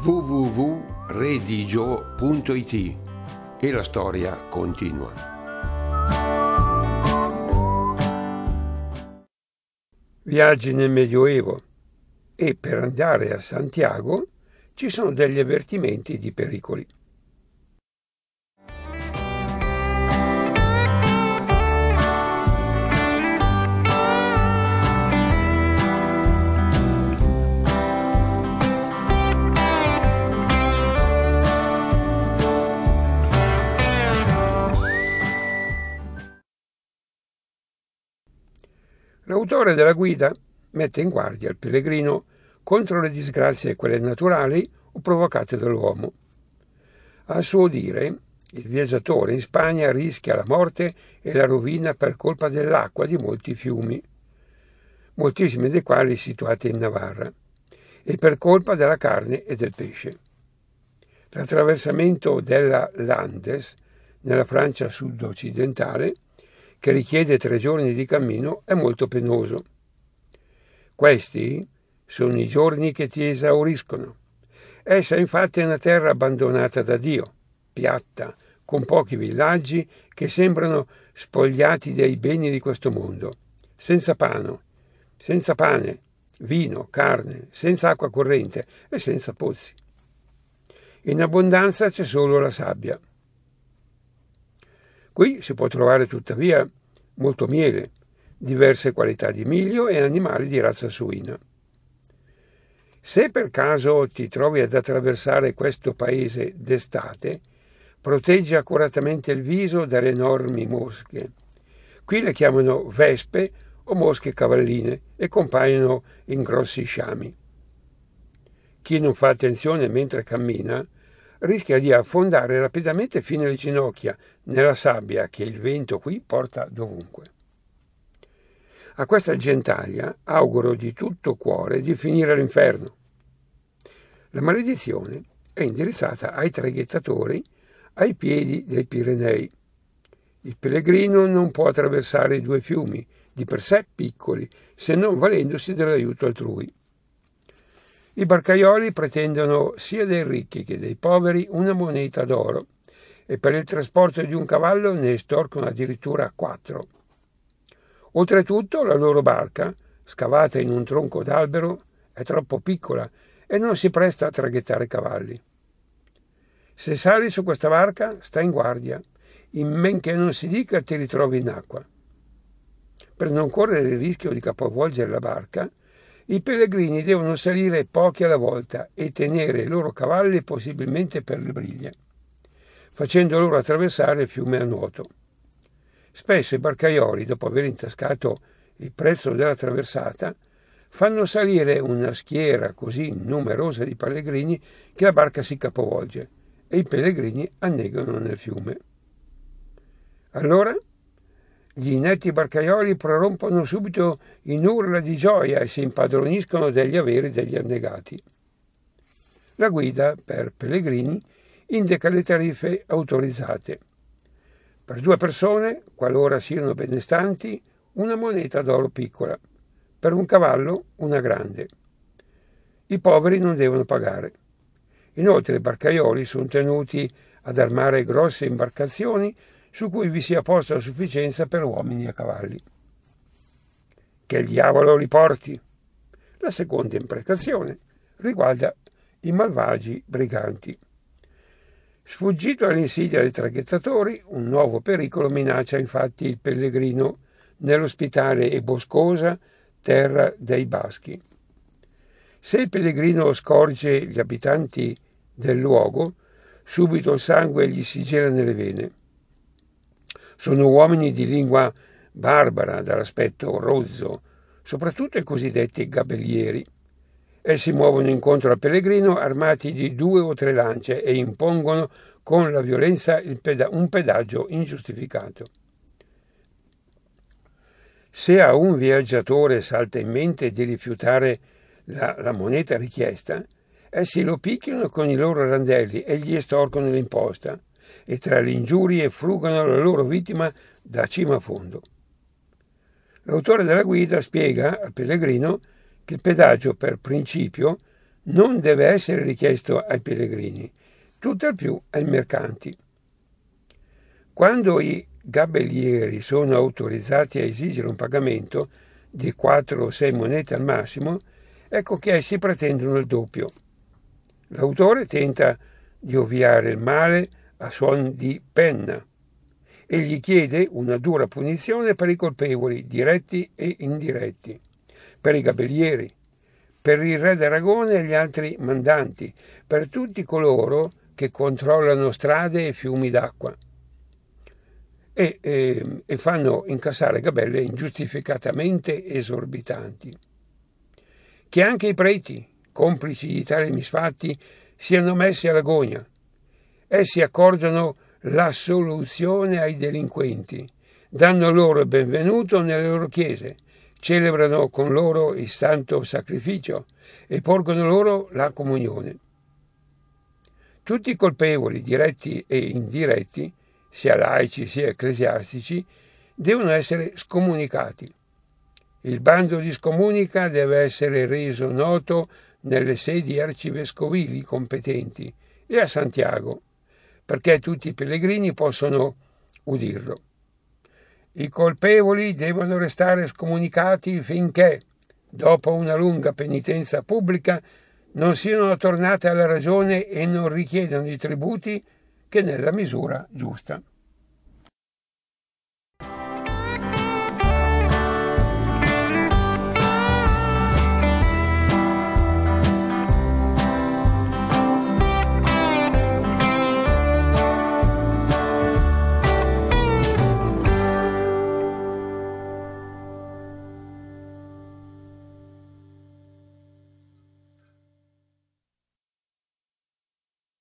www.redigio.it e la storia continua. Viaggi nel Medioevo e per andare a Santiago ci sono degli avvertimenti di pericoli. L'autore della guida mette in guardia il pellegrino contro le disgrazie, quelle naturali o provocate dall'uomo. A suo dire, il viaggiatore in Spagna rischia la morte e la rovina per colpa dell'acqua di molti fiumi, moltissimi dei quali situati in Navarra, e per colpa della carne e del pesce. L'attraversamento della Landes, nella Francia sud-occidentale, che richiede 3 giorni di cammino, è molto penoso. Questi sono i giorni che ti esauriscono. Essa infatti è una terra abbandonata da Dio, piatta, con pochi villaggi che sembrano spogliati dei beni di questo mondo, senza pane, vino, carne, senza acqua corrente e senza pozzi. In abbondanza c'è solo la sabbia. Qui si può trovare tuttavia molto miele, diverse qualità di miglio e animali di razza suina. Se per caso ti trovi ad attraversare questo paese d'estate, proteggi accuratamente il viso dalle enormi mosche. Qui le chiamano vespe o mosche cavalline e compaiono in grossi sciami. Chi non fa attenzione mentre cammina rischia di affondare rapidamente fino alle ginocchia nella sabbia che il vento qui porta dovunque. A questa gentaglia auguro di tutto cuore di finire all'inferno. La maledizione è indirizzata ai traghettatori ai piedi dei Pirenei. Il pellegrino non può attraversare i 2 fiumi, di per sé piccoli, se non valendosi dell'aiuto altrui. I barcaioli pretendono sia dei ricchi che dei poveri una moneta d'oro e per il trasporto di un cavallo ne estorcono addirittura 4. Oltretutto la loro barca, scavata in un tronco d'albero, è troppo piccola e non si presta a traghettare cavalli. Se sali su questa barca, sta in guardia, in men che non si dica ti ritrovi in acqua. Per non correre il rischio di capovolgere la barca, i pellegrini devono salire pochi alla volta e tenere i loro cavalli possibilmente per le briglie, facendo loro attraversare il fiume a nuoto. Spesso i barcaioli, dopo aver intascato il prezzo della traversata, fanno salire una schiera così numerosa di pellegrini che la barca si capovolge e i pellegrini annegano nel fiume. Allora gli inetti barcaioli prorompono subito in urla di gioia e si impadroniscono degli averi degli annegati. La guida per pellegrini indica le tariffe autorizzate. Per 2 persone, qualora siano benestanti, una moneta d'oro piccola, per un cavallo una grande. I poveri non devono pagare. Inoltre i barcaioli sono tenuti ad armare grosse imbarcazioni su cui vi sia posto a sufficienza per uomini e cavalli. Che il diavolo li porti! La seconda imprecazione riguarda i malvagi briganti. Sfuggito all'insidia dei traghettatori, un nuovo pericolo minaccia infatti il pellegrino nell'ospitale e boscosa terra dei Baschi. Se il pellegrino scorge gli abitanti del luogo, subito il sangue gli si gela nelle vene. Sono uomini di lingua barbara, dall'aspetto rozzo, soprattutto i cosiddetti gabellieri. Essi muovono incontro al pellegrino armati di 2 o 3 lance e impongono con la violenza un pedaggio ingiustificato. Se a un viaggiatore salta in mente di rifiutare la moneta richiesta, essi lo picchiano con i loro randelli e gli estorcono l'imposta, e tra le ingiurie frugano la loro vittima da cima a fondo. L'autore della guida spiega al pellegrino che il pedaggio per principio non deve essere richiesto ai pellegrini, tutt'al più ai mercanti. Quando i gabellieri sono autorizzati a esigere un pagamento di 4 o 6 monete al massimo, ecco che essi pretendono il doppio. L'autore tenta di ovviare il male a suon di penna e gli chiede una dura punizione per i colpevoli diretti e indiretti, per i gabellieri, per il re d'Aragone e gli altri mandanti, per tutti coloro che controllano strade e fiumi d'acqua e fanno incassare gabelle ingiustificatamente esorbitanti. Che anche i preti, complici di tali misfatti, siano messi alla gogna. Essi accordano la soluzione ai delinquenti, danno loro il benvenuto nelle loro chiese, celebrano con loro il santo sacrificio e porgono loro la comunione. Tutti i colpevoli, diretti e indiretti, sia laici sia ecclesiastici, devono essere scomunicati. Il bando di scomunica deve essere reso noto nelle sedi arcivescovili competenti e a Santiago, perché tutti i pellegrini possono udirlo. I colpevoli devono restare scomunicati finché, dopo una lunga penitenza pubblica, non siano tornate alla ragione e non richiedano i tributi che nella misura giusta.